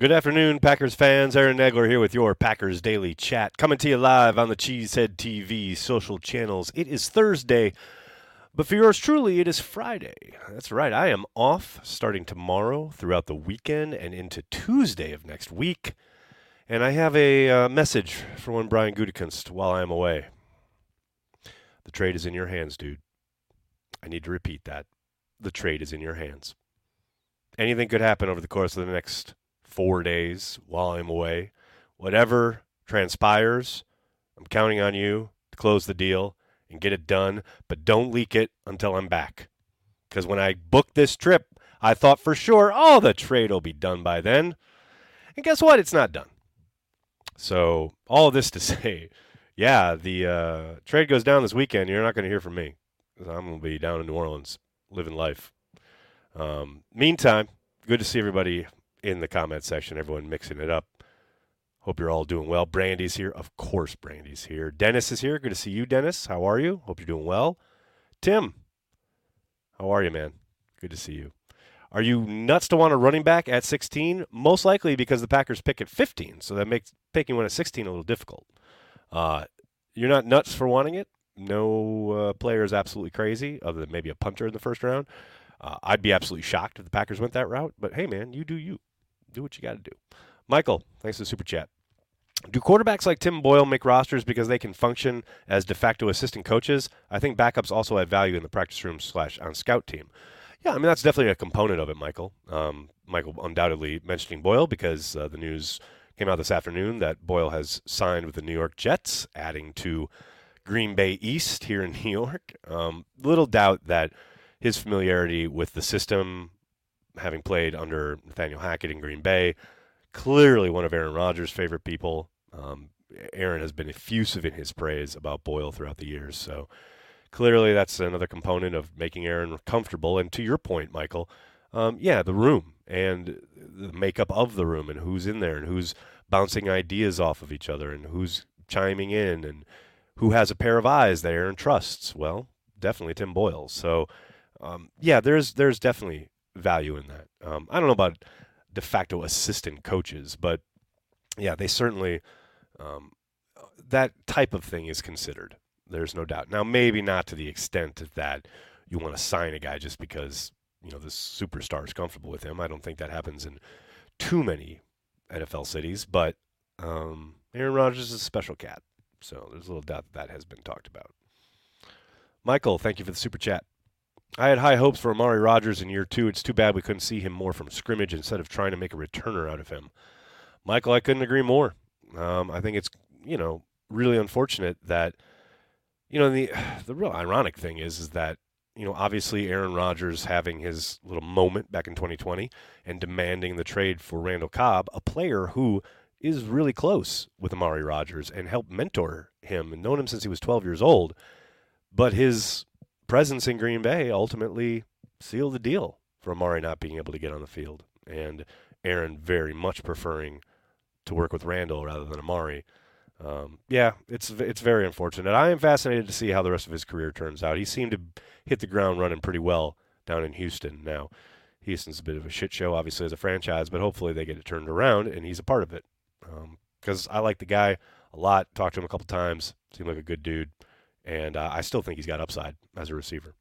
Good afternoon, Packers fans. Aaron Nagler here with your Packers Daily Chat, coming to you live on the Cheesehead TV social channels. It is Thursday, but for yours truly, it is Friday. That's right, I am off starting tomorrow throughout the weekend and into Tuesday of next week. And I have a message for one Brian Gutekunst while I am away. The trade is in your hands, dude. I need to repeat that. The trade is in your hands. Anything could happen over the course of the next 4 days while I'm away. Whatever transpires, I'm counting on you to close the deal and get it done, but don't leak it until I'm back. Because when I booked this trip, I thought for sure, the trade will be done by then. And guess what? It's not done. So all of this to say, the trade goes down this weekend. You're not going to hear from me. I'm going to be down in New Orleans living life. Meantime, good to see everybody in the comment section, everyone mixing it up. Hope you're all doing well. Brandy's here. Of course, Brandy's here. Dennis is here. Good to see you, Dennis. How are you? Hope you're doing well. Tim, how are you, man? Good to see you. Are you nuts to want a running back at 16? Most likely because the Packers pick at 15, so that makes picking one at 16 a little difficult. You're not nuts for wanting it? No player is absolutely crazy, other than maybe a punter in the first round. I'd be absolutely shocked if the Packers went that route, but hey, man, you do you. Do what you got to do. Michael, thanks for the super chat. Do quarterbacks like Tim Boyle make rosters because they can function as de facto assistant coaches? I think backups also add value in the practice room / on scout team. Yeah, I mean, that's definitely a component of it, Michael. Michael undoubtedly mentioning Boyle because the news came out this afternoon that Boyle has signed with the New York Jets, adding to Green Bay East here in New York. Little doubt that his familiarity with the system, having played under Nathaniel Hackett in Green Bay, clearly one of Aaron Rodgers' favorite people. Aaron has been effusive in his praise about Boyle throughout the years, so clearly that's another component of making Aaron comfortable. And to your point, Michael, the room and the makeup of the room and who's in there and who's bouncing ideas off of each other and who's chiming in and who has a pair of eyes that Aaron trusts. Well, definitely Tim Boyle. So, there's definitely value in that. I don't know about de facto assistant coaches, but yeah, they certainly that type of thing is considered. There's no doubt. Now, maybe not to the extent that you want to sign a guy just because the superstar is comfortable with him. I don't think that happens in too many NFL cities, but Aaron Rodgers is a special cat, so there's a little doubt that has been talked about. Michael, thank you for the super chat. I had high hopes for Amari Rodgers in year 2. It's too bad we couldn't see him more from scrimmage instead of trying to make a returner out of him. Michael, I couldn't agree more. I think it's, really unfortunate that, the real ironic thing is that, obviously Aaron Rodgers having his little moment back in 2020 and demanding the trade for Randall Cobb, a player who is really close with Amari Rodgers and helped mentor him and known him since he was 12 years old. But his presence in Green Bay ultimately sealed the deal for Amari not being able to get on the field, and Aaron very much preferring to work with Randall rather than Amari. It's very unfortunate. I am fascinated to see how the rest of his career turns out. He seemed to hit the ground running pretty well down in Houston. Now, Houston's a bit of a shit show, obviously, as a franchise, but hopefully they get it turned around, and he's a part of it. Because I like the guy a lot, talked to him a couple times, seemed like a good dude. And I still think he's got upside as a receiver.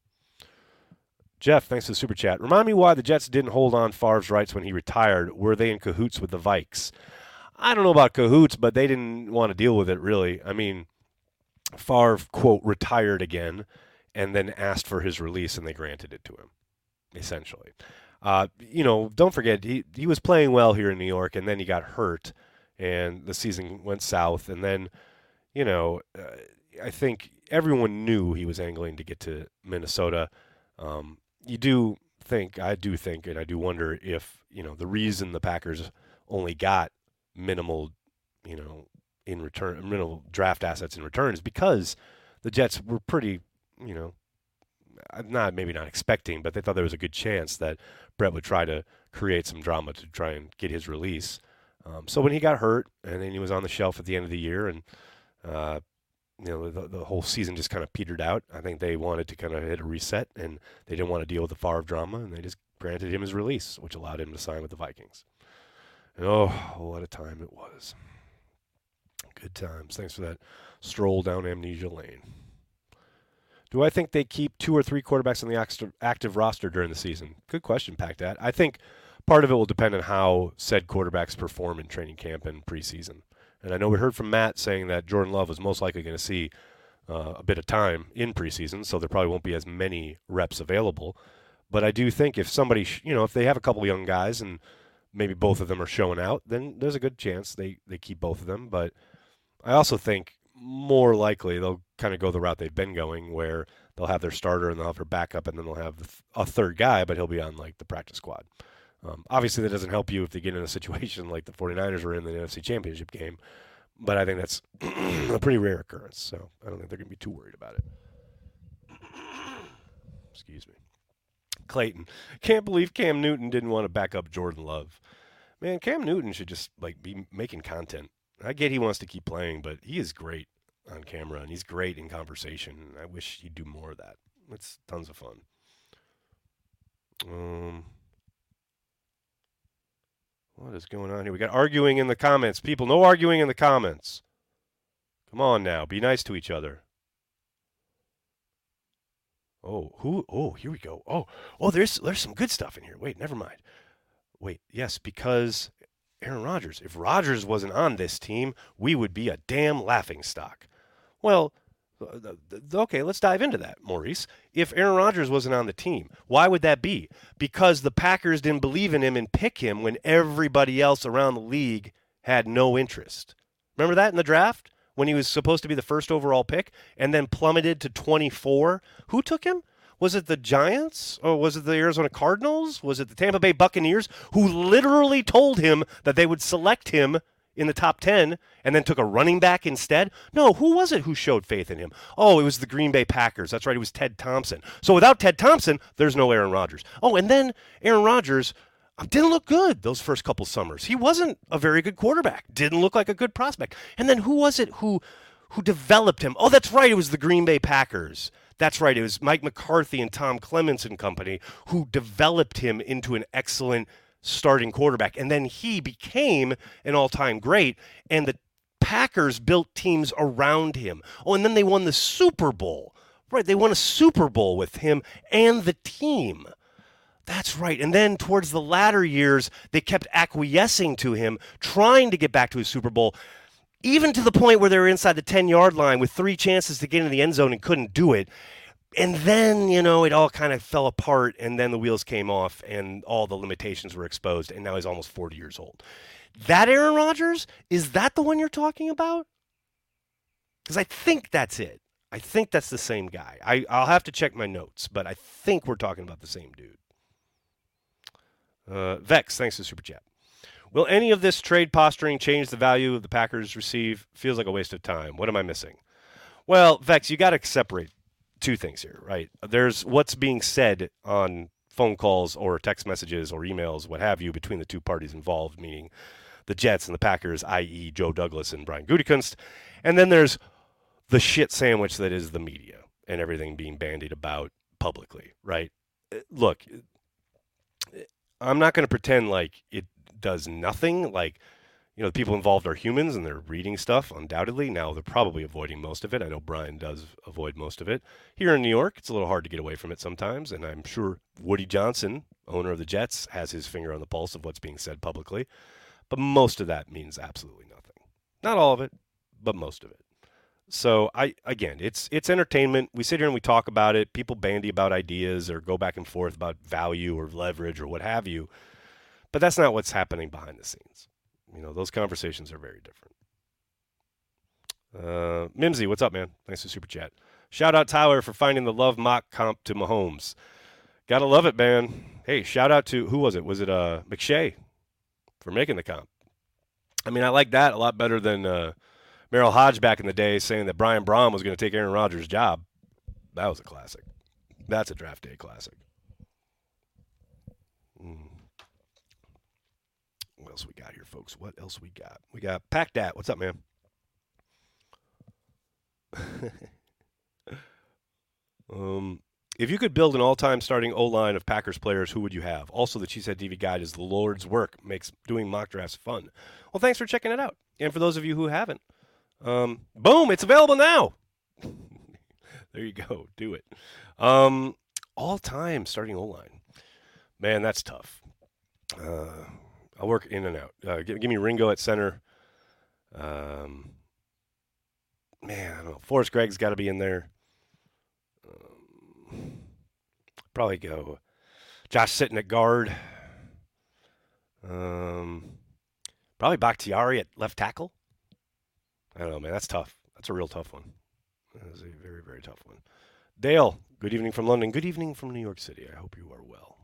Jeff, thanks for the super chat. Remind me why the Jets didn't hold on Favre's rights when he retired. Were they in cahoots with the Vikes? I don't know about cahoots, but they didn't want to deal with it, really. I mean, Favre, quote, retired again and then asked for his release, and they granted it to him, essentially. Don't forget, he was playing well here in New York, and then he got hurt, and the season went south. And then, I think everyone knew he was angling to get to Minnesota. I do think, and I do wonder if, the reason the Packers only got minimal draft assets in return is because the Jets were pretty, maybe not expecting, but they thought there was a good chance that Brett would try to create some drama to try and get his release. So when he got hurt and then he was on the shelf at the end of the year and, the whole season just kind of petered out. I think they wanted to kind of hit a reset, and they didn't want to deal with the Favre drama, and they just granted him his release, which allowed him to sign with the Vikings. And oh, what a time it was. Good times. Thanks for that stroll down amnesia lane. Do I think they keep 2 or 3 quarterbacks on the active roster during the season? Good question, Pack Dat. I think part of it will depend on how said quarterbacks perform in training camp and preseason. And I know we heard from Matt saying that Jordan Love was most likely going to see a bit of time in preseason, so there probably won't be as many reps available. But I do think if somebody, if they have a couple of young guys and maybe both of them are showing out, then there's a good chance they keep both of them. But I also think more likely they'll kind of go the route they've been going, where they'll have their starter and they'll have their backup, and then they'll have a third guy, but he'll be on like the practice squad. Obviously, that doesn't help you if they get in a situation like the 49ers were in the NFC Championship game, but I think that's a pretty rare occurrence, so I don't think they're going to be too worried about it. Excuse me. Clayton, can't believe Cam Newton didn't want to back up Jordan Love. Man, Cam Newton should just be making content. I get he wants to keep playing, but he is great on camera and he's great in conversation. I wish he'd do more of that. It's tons of fun. What is going on here? We got arguing in the comments. People, no arguing in the comments. Come on now. Be nice to each other. Oh, here we go. Oh, there's some good stuff in here. Wait, never mind. Wait, yes, because Aaron Rodgers. If Rodgers wasn't on this team, we would be a damn laughingstock. Well, okay, let's dive into that, Maurice. If Aaron Rodgers wasn't on the team, why would that be? Because the Packers didn't believe in him and pick him when everybody else around the league had no interest. Remember that in the draft? When he was supposed to be the first overall pick and then plummeted to 24? Who took him? Was it the Giants? Or was it the Arizona Cardinals? Was it the Tampa Bay Buccaneers who literally told him that they would select him in the top 10 and then took a running back instead? No, who was it who showed faith in him? Oh, it was the Green Bay Packers. That's right, it was Ted Thompson. So without Ted Thompson, there's no Aaron Rodgers. Oh, and then Aaron Rodgers didn't look good those first couple summers. He wasn't a very good quarterback. Didn't look like a good prospect. And then who was it who developed him? Oh, that's right, it was the Green Bay Packers. That's right, it was Mike McCarthy and Tom Clements and company who developed him into an excellent starting quarterback. And then he became an all-time great, and the Packers built teams around him. Oh, and then they won the Super Bowl. Right, they won a Super Bowl with him and the team. That's right. And then towards the latter years, they kept acquiescing to him, trying to get back to his Super Bowl, even to the point where they were inside the 10-yard line with 3 chances to get into the end zone and couldn't do it. And then, it all kind of fell apart, and then the wheels came off, and all the limitations were exposed, and now he's almost 40 years old. That Aaron Rodgers, is that the one you're talking about? Because I think that's it. I think that's the same guy. I'll have to check my notes, but I think we're talking about the same dude. Vex, thanks for the super chat. Will any of this trade posturing change the value of the Packers receive? Feels like a waste of time. What am I missing? Well, Vex, you got to separate 2 things here, right? There's what's being said on phone calls or text messages or emails, what have you, between the 2 parties involved, meaning the Jets and the Packers, i.e. Joe Douglas and Brian Gutekunst. And then there's the shit sandwich that is the media and everything being bandied about publicly, right? Look, I'm not going to pretend like it does nothing. Like, the people involved are humans and they're reading stuff, undoubtedly. Now, they're probably avoiding most of it. I know Brian does avoid most of it. Here in New York, it's a little hard to get away from it sometimes, and I'm sure Woody Johnson, owner of the Jets, has his finger on the pulse of what's being said publicly. But most of that means absolutely nothing. Not all of it, but most of it. So, it's entertainment. We sit here and we talk about it. People bandy about ideas or go back and forth about value or leverage or what have you. But that's not what's happening behind the scenes. Those conversations are very different. Mimsy, what's up, man? Thanks for super chat. Shout out Tyler for finding the love mock comp to Mahomes. Gotta love it, man. Hey, shout out to, who was it? Was it McShay for making the comp? I like that a lot better than Merrill Hodge back in the day saying that Brian Braun was going to take Aaron Rodgers' job. That was a classic. That's a draft day classic. What else we got here, folks? What else we got? We got Pack Dat. What's up, man? If you could build an all-time starting O-line of Packers players, who would you have? Also, the Cheesehead TV guide is the Lord's work, makes doing mock drafts fun. Well, thanks for checking it out. And for those of you who haven't, boom, it's available now. There you go. Do it. All-time starting O-line. Man, that's tough. I'll work in and out. Give me Ringo at center. Man, I don't know. Forrest Gregg's got to be in there. Probably go Josh Sitton at guard. Probably Bakhtiari at left tackle. I don't know, man. That's tough. That's a real tough one. That is a very, very tough one. Dale, good evening from London. Good evening from New York City. I hope you are well.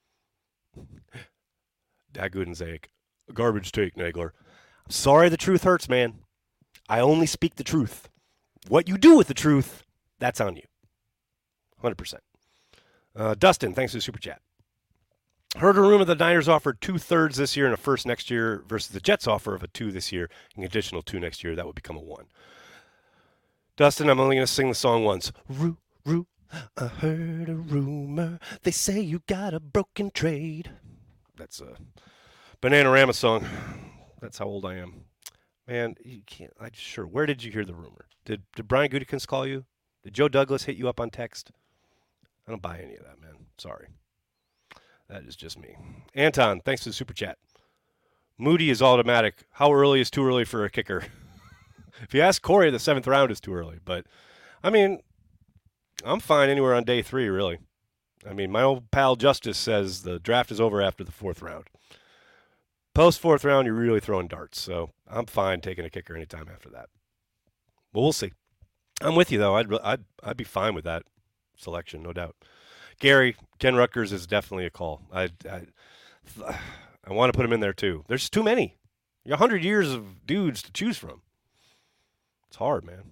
Dad Goodenzaik, garbage take, Nagler. I'm sorry the truth hurts, man. I only speak the truth. What you do with the truth, that's on you. 100%. Dustin, thanks for the super chat. Heard a rumor the Niners offered 2/3 this year and a first next year versus the Jets' offer of a 2 this year and an additional 2 next year. That would become a 1. Dustin, I'm only going to sing the song once. Roo, roo, I heard a rumor. They say you got a broken trade. That's a Bananarama song. That's how old I am. Man, you can't. Sure. Where did you hear the rumor? Did Brian Gutekunst call you? Did Joe Douglas hit you up on text? I don't buy any of that, man. Sorry. That is just me. Anton, thanks for the super chat. Moody is automatic. How early is too early for a kicker? If you ask Corey, the 7th round is too early. But, I mean, I'm fine anywhere on day 3, really. I mean, my old pal Justice says the draft is over after the 4th round. Post 4th round, you're really throwing darts. So I'm fine taking a kicker anytime after that. But we'll see. I'm with you, though. I'd be fine with that selection, no doubt. Gary, Ken Rutgers is definitely a call. I want to put him in there, too. There's too many. You got 100 years of dudes to choose from. It's hard, man.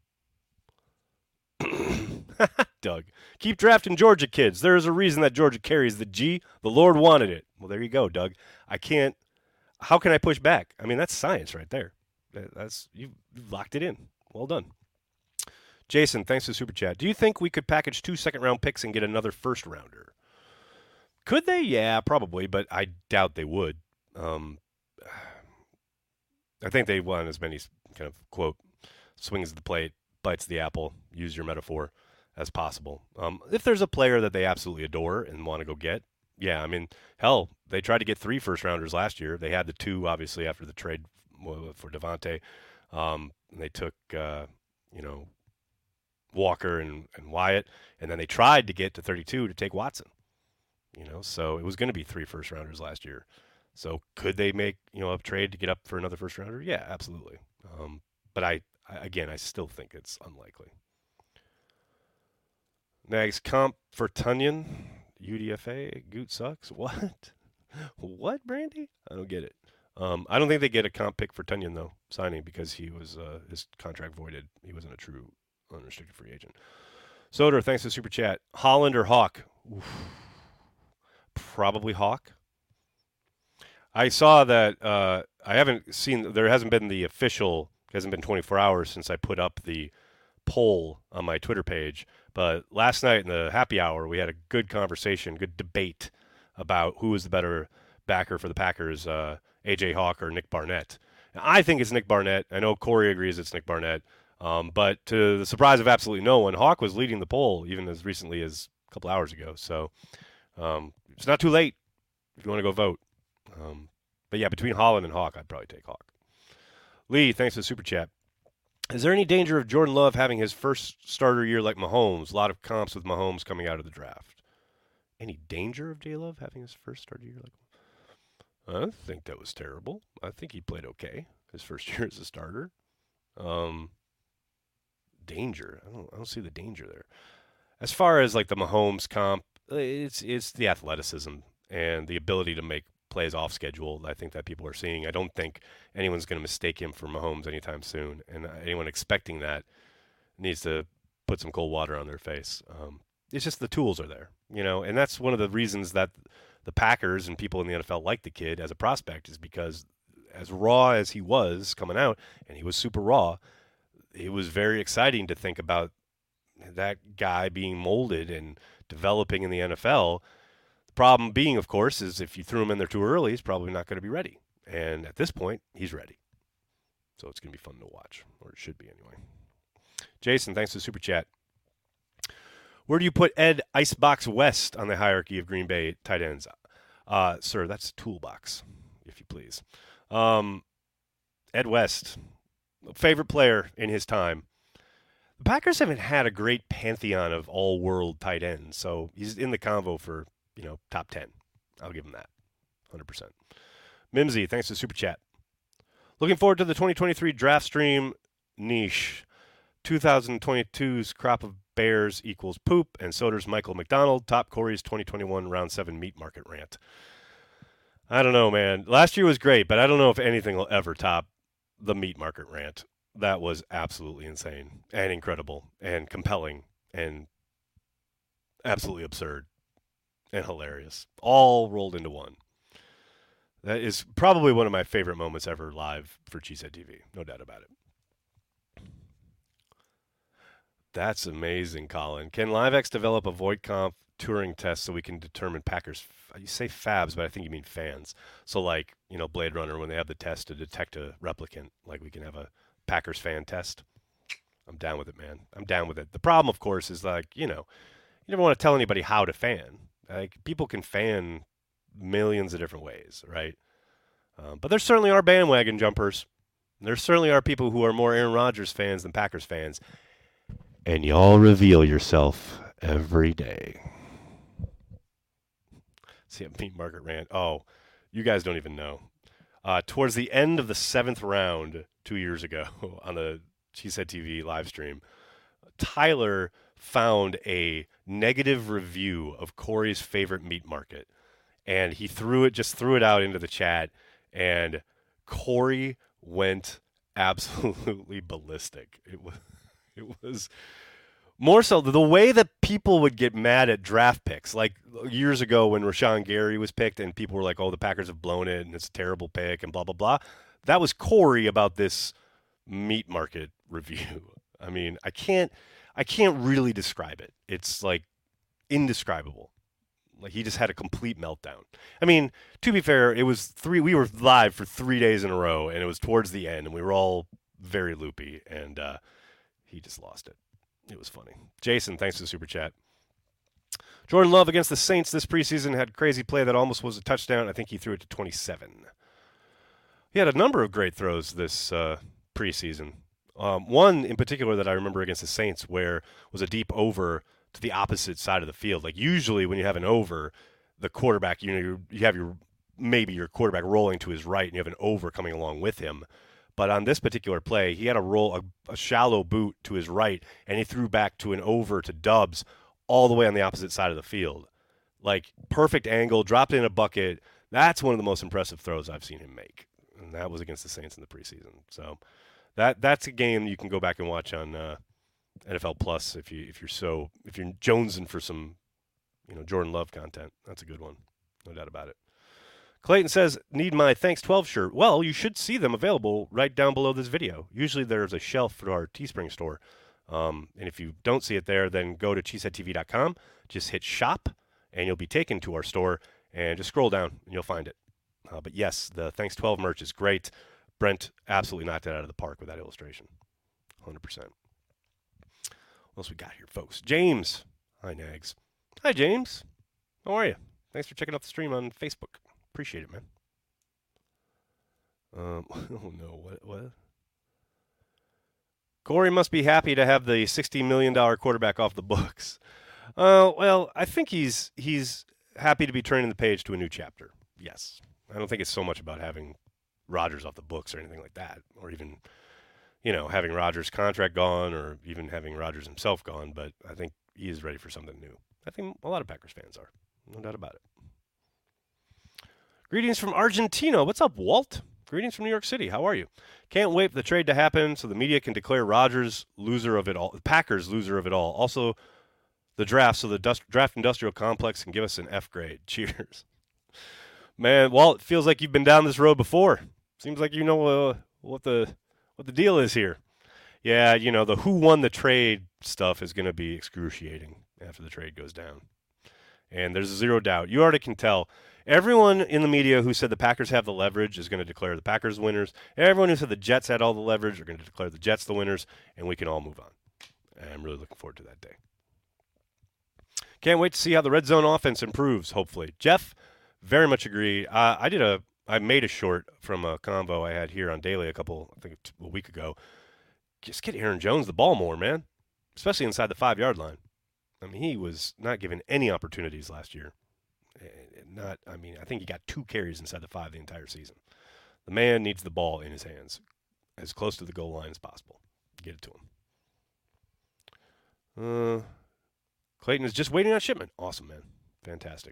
Doug, keep drafting Georgia kids. There is a reason that Georgia carries the G. The Lord wanted it. Well, there you go, Doug. I can't. How can I push back? I mean, that's science right there. You've locked it in. Well done. Jason, thanks for the super chat. Do you think we could package 2 second-round picks and get another first-rounder? Could they? Yeah, probably, but I doubt they would. I think they want as many kind of, quote, swings at the plate, bites the apple, use your metaphor, as possible. If there's a player that they absolutely adore and want to go get, yeah, I mean, hell, they tried to get 3 first-rounders last year. They had the 2, obviously, after the trade for Devontae. They took, Walker and Wyatt, and then they tried to get to 32 to take Watson. So it was going to be 3 first-rounders last year. So could they make, a trade to get up for another first-rounder? Yeah, absolutely. But I still think it's unlikely. Nags comp for Tunyon, UDFA, Goot sucks. What? What, Brandy? I don't get it. I don't think they get a comp pick for Tunyon, though, signing, because he was his contract voided. He wasn't a true unrestricted free agent. Soder, thanks for the super chat. Holland or Hawk? Oof. Probably Hawk. I saw that I haven't seen, there hasn't been the official, it hasn't been 24 hours since I put up the poll on my Twitter page, but last night in the happy hour, we had a good conversation, good debate about who was the better backer for the Packers, A.J. Hawk or Nick Barnett. Now, I think it's Nick Barnett. I know Corey agrees it's Nick Barnett. But to the surprise of absolutely no one, Hawk was leading the poll even as recently as a couple hours ago. So it's not too late if you want to go vote. But yeah, between Holland and Hawk, I'd probably take Hawk. Lee, thanks for the super chat. Is there any danger of Jordan Love having his first starter year like Mahomes? A lot of comps with Mahomes coming out of the draft. Any danger of J. Love having his first starter year like Mahomes? I don't think that was terrible. I think he played okay his first year as a starter. Danger. I don't see the danger there. As far as like the Mahomes comp, it's the athleticism and the ability to make plays off schedule. I think that people are seeing. I don't think anyone's going to mistake him for Mahomes anytime soon, and anyone expecting that needs to put some cold water on their face. It's just the tools are there, and that's one of the reasons that the Packers and people in the NFL like the kid as a prospect, is because as raw as he was coming out, and he was super raw, it was very exciting to think about that guy being molded and developing in the NFL. The problem being, of course, is if you threw him in there too early, he's probably not going to be ready. And at this point, he's ready. So it's going to be fun to watch, or it should be anyway. Jason, thanks for the super chat. Where do you put Ed Icebox West on the hierarchy of Green Bay tight ends? Sir, that's toolbox, if you please. Ed West, favorite player in his time. The Packers haven't had a great pantheon of all-world tight ends, so he's in the convo for, top 10. I'll give him that, 100%. Mimsy, thanks for the super chat. Looking forward to the 2023 draft stream niche. 2022's crop of Bears equals poop, and so does Michael McDonald. Top Corey's 2021 round 7 meat market rant. I don't know, man. Last year was great, but I don't know if anything will ever top the meat market rant. That was absolutely insane and incredible and compelling and absolutely absurd and hilarious. All rolled into one. That is probably one of my favorite moments ever live for Cheesehead TV. No doubt about it. That's amazing, Colin. Can LiveX develop a Voight-Kampff Turing test so we can determine Packers? You say fabs, but I think you mean fans. So like, Blade Runner, when they have the test to detect a replicant, like we can have a Packers fan test. I'm down with it, man. I'm down with it. The problem, of course, is like, you never want to tell anybody how to fan. Like, people can fan millions of different ways, right? But there certainly are bandwagon jumpers. There certainly are people who are more Aaron Rodgers fans than Packers fans. And y'all reveal yourself every day. See a meat market rant. Oh, you guys don't even know. Towards the end of the 7th round 2 years ago on the Cheesehead TV live stream, Tyler found a negative review of Corey's favorite meat market. And he threw it out into the chat. And Corey went absolutely ballistic. It was more so the way that people would get mad at draft picks. Like years ago when Rashawn Gary was picked and people were like, oh, the Packers have blown it and it's a terrible pick and blah, blah, blah. That was Corey about this meat market review. I mean, I can't really describe it. It's like indescribable. Like he just had a complete meltdown. I mean, to be fair, we were live for 3 days in a row and it was towards the end and we were all very loopy and, he just lost it. It was funny. Jason, thanks for the super chat. Jordan Love against the Saints this preseason had a crazy play that almost was a touchdown. I think he threw it to 27. He had a number of great throws this preseason. One in particular that I remember against the Saints where was a deep over to the opposite side of the field. Like usually when you have an over, the quarterback, you have your quarterback rolling to his right and you have an over coming along with him. But on this particular play, he had a shallow boot to his right, and he threw back to an over to Dubs all the way on the opposite side of the field. Like, perfect angle, dropped in a bucket. That's one of the most impressive throws I've seen him make. And that was against the Saints in the preseason. So that's a game you can go back and watch on NFL Plus if you're jonesing for some Jordan Love content. That's a good one. No doubt about it. Clayton says, need my Thanks 12 shirt. Well, you should see them available right down below this video. Usually there's a shelf for our Teespring store. And if you don't see it there, then go to cheeseheadtv.com, just hit shop, and you'll be taken to our store, and just scroll down, and you'll find it. But yes, the Thanks 12 merch is great. Brent absolutely knocked it out of the park with that illustration. 100%. What else we got here, folks? James. Hi, Nags. Hi, James. How are you? Thanks for checking out the stream on Facebook. Appreciate it, man. Oh no, what? Corey must be happy to have the $60 million quarterback off the books. Well, I think he's happy to be turning the page to a new chapter. Yes. I don't think it's so much about having Rodgers off the books or anything like that, or even, having Rodgers' contract gone or even having Rodgers himself gone, but I think he is ready for something new. I think a lot of Packers fans are. No doubt about it. Greetings from Argentina. What's up, Walt? Greetings from New York City. How are you? Can't wait for the trade to happen so the media can declare Rodgers loser of it all, the Packers loser of it all. Also, the draft so the draft industrial complex can give us an F grade. Cheers. Man, Walt, it feels like you've been down this road before. Seems like you know what the deal is here. Yeah, the who won the trade stuff is going to be excruciating after the trade goes down. And there's zero doubt. You already can tell. Everyone in the media who said the Packers have the leverage is going to declare the Packers winners. Everyone who said the Jets had all the leverage are going to declare the Jets the winners, and we can all move on. And I'm really looking forward to that day. Can't wait to see how the red zone offense improves, hopefully. Jeff, very much agree. I made a short from a convo I had here on Daily a week ago. Just get Aaron Jones the ball more, man, especially inside the 5-yard line. I mean, he was not given any opportunities last year. I think he got 2 carries inside the 5 the entire season. The man needs the ball in his hands as close to the goal line as possible. Get it to him. Clayton is just waiting on shipment. Awesome, man. Fantastic.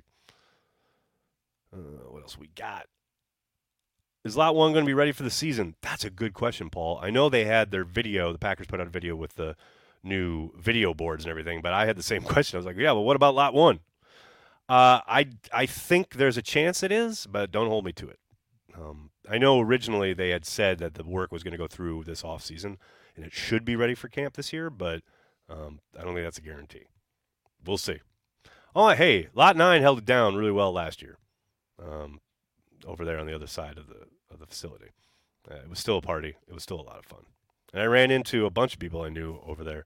What else we got? Is Lot 1 going to be ready for the season? That's a good question, Paul. I know they had their video. The Packers put out a video with the new video boards and everything, but I had the same question. I was like, yeah, well, what about Lot 1? I think there's a chance it is, but don't hold me to it. I know originally they had said that the work was going to go through this offseason, and it should be ready for camp this year, but I don't think that's a guarantee. We'll see. Oh, hey, Lot 9 held it down really well last year over there on the other side of the facility. It was still a party. It was still a lot of fun. And I ran into a bunch of people I knew over there.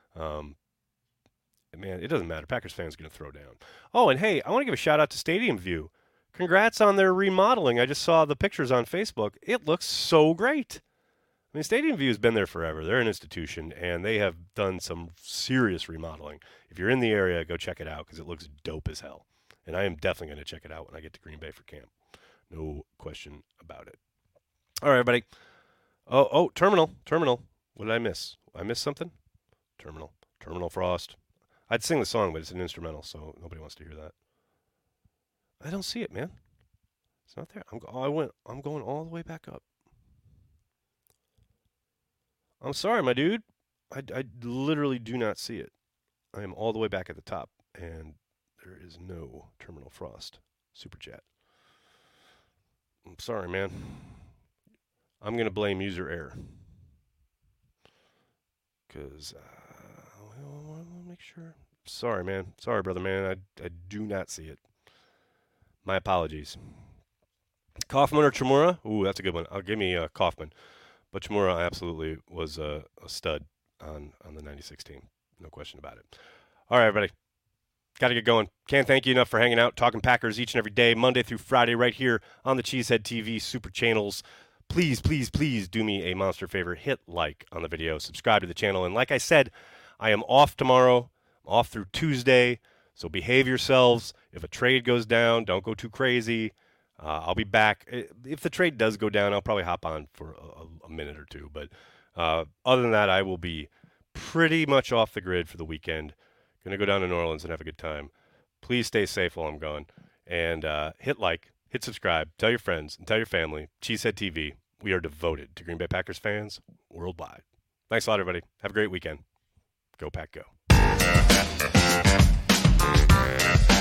Man, it doesn't matter. Packers fans are going to throw down. Oh, and hey, I want to give a shout out to Stadium View. Congrats on their remodeling. I just saw the pictures on Facebook. It looks so great. I mean, Stadium View has been there forever. They're an institution, and they have done some serious remodeling. If you're in the area, go check it out because it looks dope as hell. And I am definitely going to check it out when I get to Green Bay for camp. No question about it. All right, everybody. Oh, Terminal. What did I miss? I missed something? Terminal Frost. I'd sing the song, but it's an instrumental, so nobody wants to hear that. I don't see it, man. It's not there. I'm going all the way back up. I'm sorry, my dude. I literally do not see it. I am all the way back at the top, and there is no Terminal Frost super chat. I'm sorry, man. I'm going to blame user error. Because I want to make sure. Sorry, man. Sorry, brother, man. I do not see it. My apologies. Kaufman or Chimura? Ooh, that's a good one. Give me Kaufman. But Chimura absolutely was a stud on the 96 team. No question about it. All right, everybody. Got to get going. Can't thank you enough for hanging out, talking Packers each and every day, Monday through Friday, right here on the Cheesehead TV Super Channels. Please, please, please do me a monster favor. Hit like on the video. Subscribe to the channel. And like I said, I am off tomorrow. I'm off through Tuesday. So behave yourselves. If a trade goes down, don't go too crazy. I'll be back. If the trade does go down, I'll probably hop on for a minute or two. But other than that, I will be pretty much off the grid for the weekend. Going to go down to New Orleans and have a good time. Please stay safe while I'm gone. And hit like, hit subscribe, tell your friends, and tell your family. Cheesehead TV. We are devoted to Green Bay Packers fans worldwide. Thanks a lot, everybody. Have a great weekend. Go Pack, go.